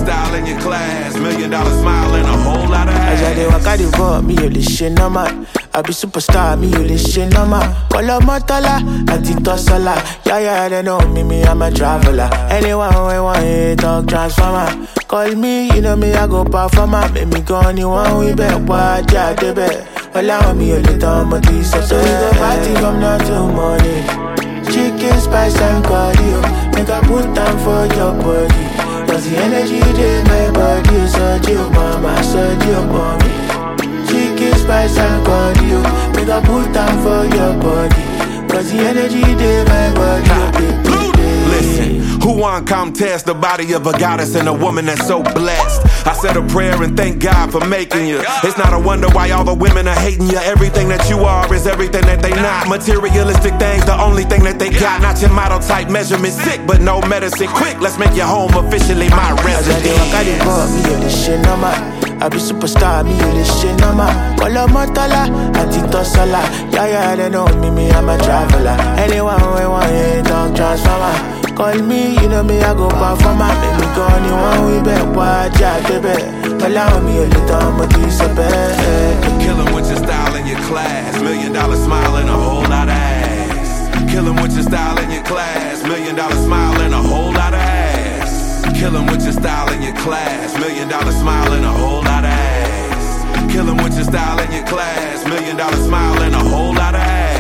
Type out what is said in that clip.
style and your class. $1 million smile and a whole lot of ass. As I walk out the road, me you listen no man. I be superstar, me you listen no man. Call up Motala, Antitosala. Yeah, they know me, I'm a traveler. Anyone we want to talk transformer. Call me, you know me, I go performer. Make me go on, you want we bet, watch out the bet. Allow me a little more tea, so we go party from now till morning. Chicken spice and cardio, make I put down for your body. Cause the energy in my body, so you mama, so you mommy. Chicken spice and cardio, make I put down for your body. Cause the energy in my body, listen, who want contest the body of a goddess and a woman that's so blessed? I said a prayer and thank God for making you. It's not a wonder why all the women are hating you. Everything that you are is everything that they not. Materialistic things, the only thing that they got. Not your model type measurement, sick but no medicine. Quick, let's make your home officially my residence. I be superstar, me you listen no man. Call up Motala, Antitosala. Yeah, they know me, I'm a traveler. Anyone we want to talk transformer. Call me, you know me, I go performer. Make me go on, you want we bet, watch out the bet. Allow me a little more piece of bed. Kill 'em with your style and your class. $1 million smile and a whole lot of ass. Kill 'em with your style and your class. $1 million smile and a whole lot of ass. Kill 'em with your style and your class. $1 million smile and a whole lot of ass. Kill 'em with your style and your class. $1 million smile and a whole lot of ass.